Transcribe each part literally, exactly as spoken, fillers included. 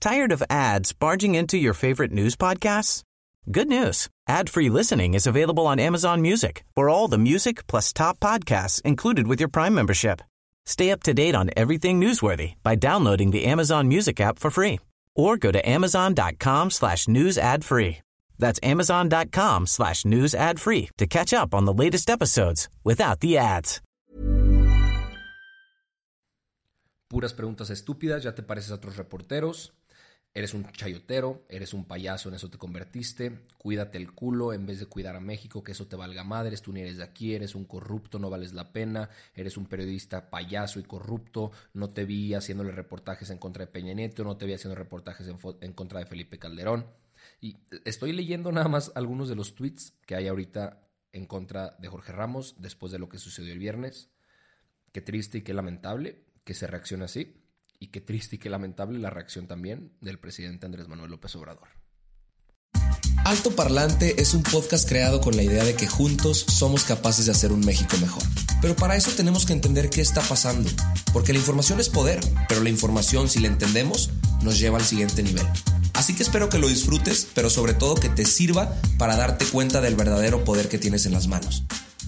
Tired of ads barging into your favorite news podcasts? Good news. Ad-free listening is available on Amazon Music for all the music plus top podcasts included with your Prime membership. Stay up to date on everything newsworthy by downloading the Amazon Music app for free or go to amazon.com slash news ad free. That's amazon.com slash news ad free to catch up on the latest episodes without the ads. Puras preguntas estúpidas, ya te pareces a otros reporteros. Eres un chayotero, eres un payaso, en eso te convertiste. Cuídate el culo en vez de cuidar a México, que eso te valga madres. Tú ni eres de aquí, eres un corrupto, no vales la pena. Eres un periodista payaso y corrupto. No te vi haciéndole reportajes en contra de Peña Nieto, no te vi haciendo reportajes en, fo- en contra de Felipe Calderón. Y estoy leyendo nada más algunos de los tweets que hay ahorita en contra de Jorge Ramos después de lo que sucedió el viernes. Qué triste y qué lamentable que se reaccione así. Y qué triste y qué lamentable la reacción también del presidente Andrés Manuel López Obrador. Alto Parlante es un podcast creado con la idea de que juntos somos capaces de hacer un México mejor. Pero para eso tenemos que entender qué está pasando. Porque la información es poder, pero la información, si la entendemos, nos lleva al siguiente nivel. Así que espero que lo disfrutes, pero sobre todo que te sirva para darte cuenta del verdadero poder que tienes en las manos.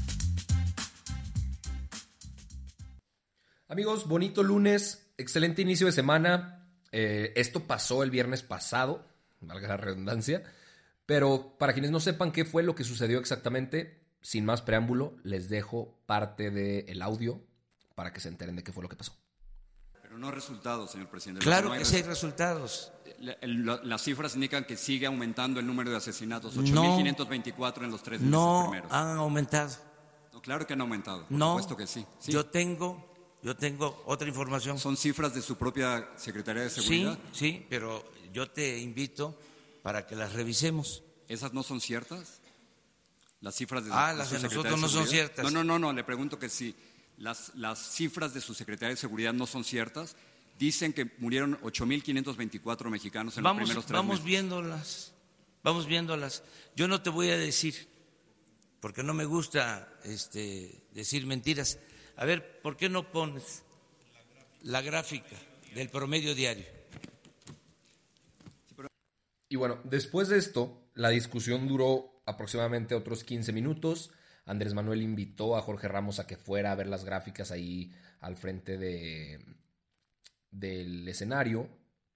Amigos, bonito lunes. Excelente inicio de semana. Eh, esto pasó el viernes pasado, valga la redundancia, pero para quienes no sepan qué fue lo que sucedió exactamente, sin más preámbulo, les dejo parte del audio para que se enteren de qué fue lo que pasó. Pero no resultados, señor presidente. Claro no hay que sí hay resultados. La, el, la, las cifras indican que sigue aumentando el número de asesinatos, No. ocho mil quinientos veinticuatro en los tres meses No primeros. han aumentado. No, claro que han aumentado, por No, supuesto que sí. sí. yo tengo, yo tengo otra información. Son cifras de su propia Secretaría de Sí, Seguridad. sí, pero yo te invito para que las revisemos. ¿Esas no son ciertas? Las cifras de, Ah, de las su de Secretaría nosotros no son Seguridad. ciertas. No, no, no, no, le pregunto que si las, las cifras de su Secretaría de Seguridad no son ciertas. Dicen que murieron ocho mil quinientos veinticuatro mexicanos en Vamos, los primeros tres vamos meses. viéndolas, vamos viéndolas. Yo no te voy a decir, porque no me gusta este, decir mentiras. A ver, ¿por qué no pones la gráfica del promedio diario? Y bueno, después de esto, la discusión duró aproximadamente otros quince minutos. Andrés Manuel invitó a Jorge Ramos a que fuera a ver las gráficas ahí al frente de, del escenario,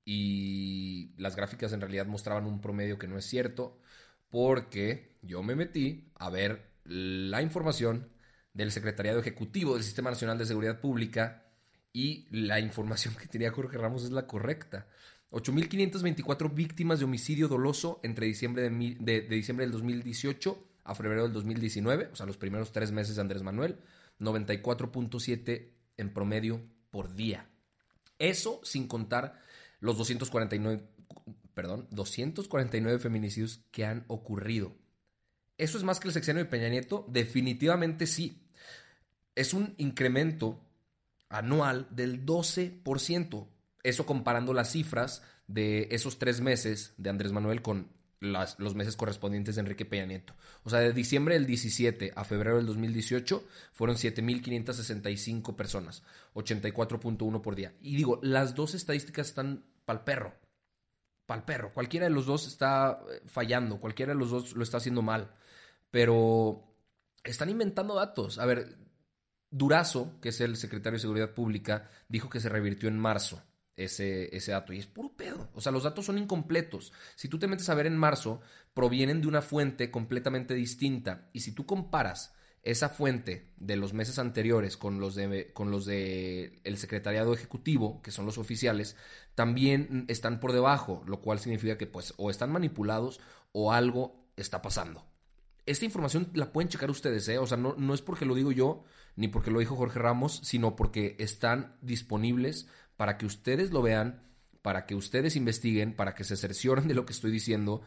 y las gráficas en realidad mostraban un promedio que no es cierto, porque yo me metí a ver la información del Secretariado Ejecutivo del Sistema Nacional de Seguridad Pública y la información que tenía Jorge Ramos es la correcta. ocho mil quinientas veinticuatro víctimas de homicidio doloso entre diciembre de, mi, de, de diciembre del dos mil dieciocho a febrero del dos mil diecinueve, o sea, los primeros tres meses de Andrés Manuel, noventa y cuatro punto siete en promedio por día. Eso sin contar los doscientos cuarenta y nueve, perdón, doscientos cuarenta y nueve feminicidios que han ocurrido. ¿Eso es más que el sexenio de Peña Nieto? Definitivamente sí. Es un incremento anual del doce por ciento. Eso comparando las cifras de esos tres meses de Andrés Manuel con las, los meses correspondientes de Enrique Peña Nieto. O sea, de diciembre del diecisiete a febrero del dos mil dieciocho fueron siete mil quinientas sesenta y cinco personas, ochenta y cuatro punto uno por día. Y digo, las dos estadísticas están pa'l perro. Pa'l perro. Cualquiera de los dos está fallando, cualquiera de los dos lo está haciendo mal. Pero están inventando datos. A ver, Durazo, que es el secretario de Seguridad Pública, dijo que se revirtió en marzo ese, ese dato. Y es puro pedo. O sea, los datos son incompletos. Si tú te metes a ver en marzo, provienen de una fuente completamente distinta. Y si tú comparas esa fuente de los meses anteriores con los de, con los de el Secretariado Ejecutivo, que son los oficiales, también están por debajo, lo cual significa que pues o están manipulados o algo está pasando. Esta información la pueden checar ustedes, ¿eh? O sea, no, no es porque lo digo yo, ni porque lo dijo Jorge Ramos, sino porque están disponibles para que ustedes lo vean, para que ustedes investiguen, para que se cercioren de lo que estoy diciendo.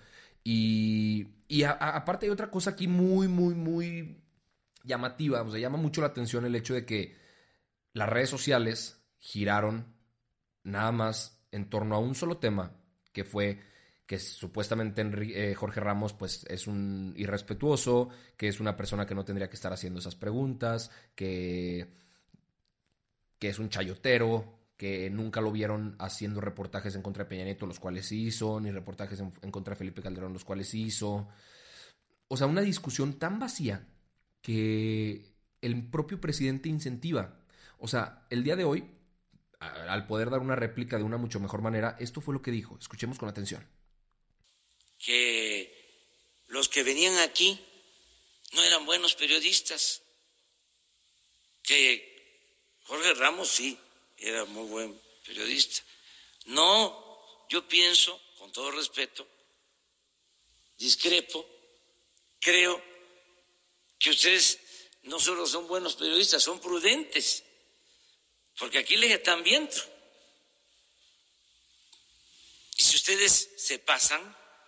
Y, y a, a, aparte hay otra cosa aquí muy, muy, muy llamativa. O sea, llama mucho la atención el hecho de que las redes sociales giraron nada más en torno a un solo tema, que fue que supuestamente eh, Jorge Ramos pues es un irrespetuoso, que es una persona que no tendría que estar haciendo esas preguntas, que, que es un chayotero, que nunca lo vieron haciendo reportajes en contra de Peña Nieto, los cuales sí hizo, ni reportajes en, en contra de Felipe Calderón, los cuales sí hizo. O sea, una discusión tan vacía que el propio presidente incentiva. O sea, el día de hoy, al poder dar una réplica de una mucho mejor manera, esto fue lo que dijo. Escuchemos con atención. Que los que venían aquí no eran buenos periodistas, que Jorge Ramos sí era muy buen periodista. No, yo pienso, con todo respeto, discrepo, creo que ustedes no solo son buenos periodistas, son prudentes, porque aquí les están viendo. Y si ustedes se pasan,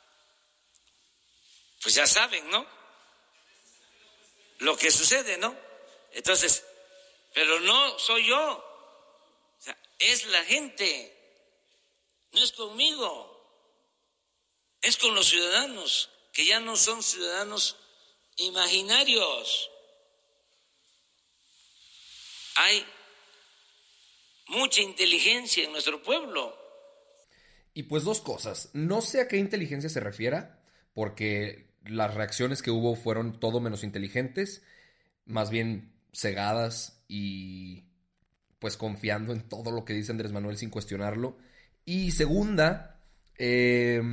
pues ya saben, ¿no? Lo que sucede, ¿no? Entonces, pero no soy yo, o sea, es la gente, no es conmigo, es con los ciudadanos, que ya no son ciudadanos imaginarios. Hay mucha inteligencia en nuestro pueblo. Y pues dos cosas. No sé a qué inteligencia se refiera, porque las reacciones que hubo fueron todo menos inteligentes, más bien cegadas y pues confiando en todo lo que dice Andrés Manuel sin cuestionarlo. Y segunda, eh,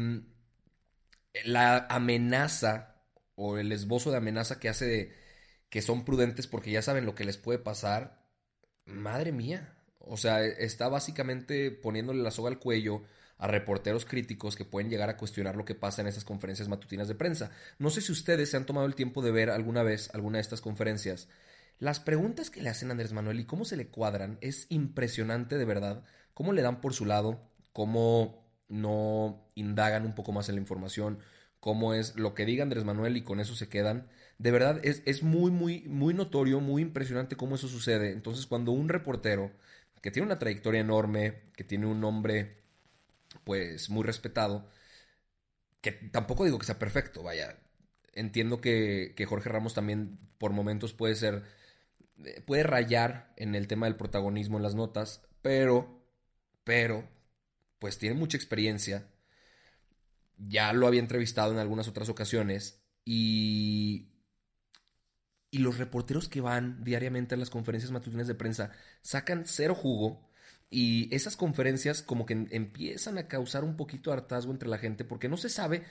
la amenaza o el esbozo de amenaza que hace de que son prudentes porque ya saben lo que les puede pasar. Madre mía. O sea, está básicamente poniéndole la soga al cuello a reporteros críticos que pueden llegar a cuestionar lo que pasa en esas conferencias matutinas de prensa. No sé si ustedes se han tomado el tiempo de ver alguna vez alguna de estas conferencias. Las preguntas que le hacen a Andrés Manuel y cómo se le cuadran es impresionante, de verdad. Cómo le dan por su lado, cómo no indagan un poco más en la información, cómo es lo que diga Andrés Manuel y con eso se quedan. De verdad, es, es muy, muy, muy notorio, muy impresionante cómo eso sucede. Entonces, cuando un reportero que tiene una trayectoria enorme, que tiene un nombre pues muy respetado, que tampoco digo que sea perfecto, vaya, entiendo que, que Jorge Ramos también por momentos puede ser, puede rayar en el tema del protagonismo en las notas, pero, pero, pues tiene mucha experiencia, ya lo había entrevistado en algunas otras ocasiones y... Y los reporteros que van diariamente a las conferencias matutinas de prensa sacan cero jugo y esas conferencias como que empiezan a causar un poquito de hartazgo entre la gente porque no se sabe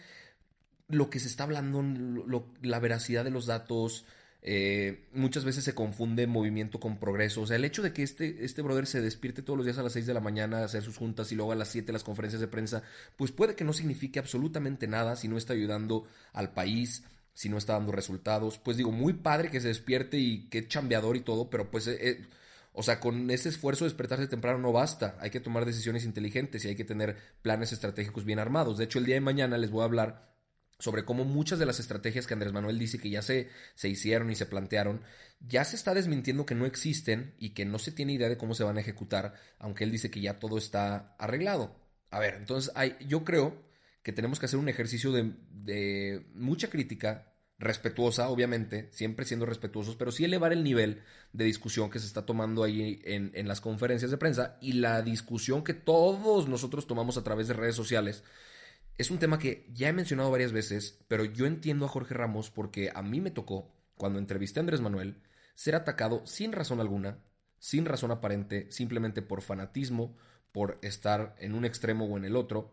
lo que se está hablando, lo, la veracidad de los datos. Eh, muchas veces se confunde movimiento con progreso. O sea, el hecho de que este, este brother se despierte todos los días a las seis de la mañana a hacer sus juntas y luego a las siete las conferencias de prensa, pues puede que no signifique absolutamente nada si no está ayudando al país, si no está dando resultados. Pues digo, muy padre que se despierte y que chambeador y todo, pero pues, eh, o sea, con ese esfuerzo de despertarse temprano no basta. Hay que tomar decisiones inteligentes y hay que tener planes estratégicos bien armados. De hecho, el día de mañana les voy a hablar sobre cómo muchas de las estrategias que Andrés Manuel dice que ya se, se hicieron y se plantearon, ya se está desmintiendo que no existen y que no se tiene idea de cómo se van a ejecutar, aunque él dice que ya todo está arreglado. A ver, entonces hay, yo creo que tenemos que hacer un ejercicio de, de mucha crítica, respetuosa, obviamente, siempre siendo respetuosos, pero sí elevar el nivel de discusión que se está tomando ahí en, en las conferencias de prensa y la discusión que todos nosotros tomamos a través de redes sociales. Es un tema que ya he mencionado varias veces, pero yo entiendo a Jorge Ramos porque a mí me tocó, cuando entrevisté a Andrés Manuel, ser atacado sin razón alguna, sin razón aparente, simplemente por fanatismo, por estar en un extremo o en el otro,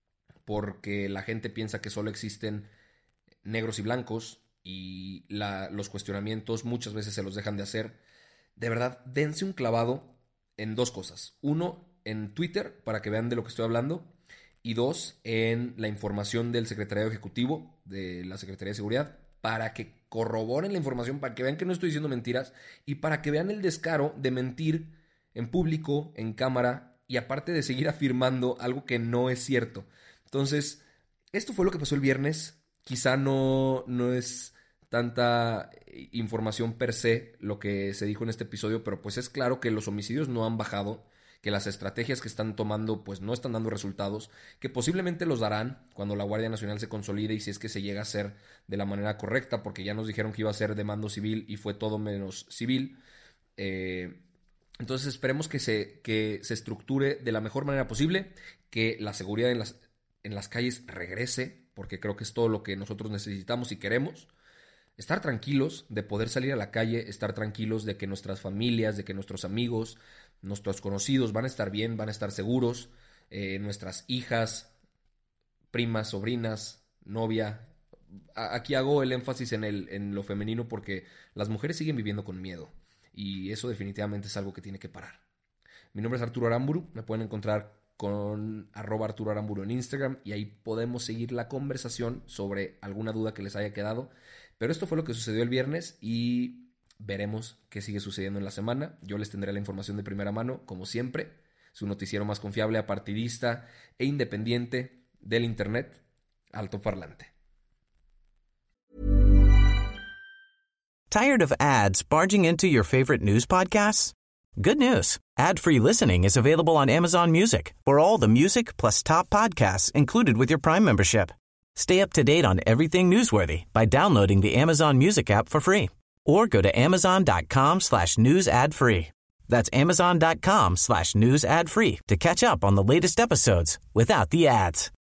porque la gente piensa que solo existen negros y blancos y la, los cuestionamientos muchas veces se los dejan de hacer. De verdad, dense un clavado en dos cosas. Uno, en Twitter, para que vean de lo que estoy hablando. Y dos, en la información del Secretariado Ejecutivo de la Secretaría de Seguridad, para que corroboren la información, para que vean que no estoy diciendo mentiras y para que vean el descaro de mentir en público, en cámara y aparte de seguir afirmando algo que no es cierto. Entonces, esto fue lo que pasó el viernes. Quizá no, no es tanta información per se lo que se dijo en este episodio, pero pues es claro que los homicidios no han bajado, que las estrategias que están tomando pues no están dando resultados, que posiblemente los darán cuando la Guardia Nacional se consolide y si es que se llega a hacer de la manera correcta, porque ya nos dijeron que iba a ser de mando civil y fue todo menos civil. Eh, Entonces esperemos que se, que se estructure de la mejor manera posible, que la seguridad en las, en las calles regrese, porque creo que es todo lo que nosotros necesitamos y queremos. Estar tranquilos de poder salir a la calle, estar tranquilos de que nuestras familias, de que nuestros amigos, nuestros conocidos van a estar bien, van a estar seguros, eh, nuestras hijas, primas, sobrinas, novia. Aquí hago el énfasis en, el, en lo femenino porque las mujeres siguen viviendo con miedo y eso definitivamente es algo que tiene que parar. Mi nombre es Arturo Aramburu, me pueden encontrar con arroba Arturo Aramburu en Instagram y ahí podemos seguir la conversación sobre alguna duda que les haya quedado. Pero esto fue lo que sucedió el viernes y veremos qué sigue sucediendo en la semana. Yo les tendré la información de primera mano, como siempre, su noticiero más confiable, apartidista e independiente del internet, Alto Parlante. Tired of ads barging into your favorite news podcasts? Good news. Ad-free listening is available on Amazon Music for all the music plus top podcasts included with your Prime membership. Stay up to date on everything newsworthy by downloading the Amazon Music app for free or go to amazon.com slash news ad free. That's amazon.com slash news ad free to catch up on the latest episodes without the ads.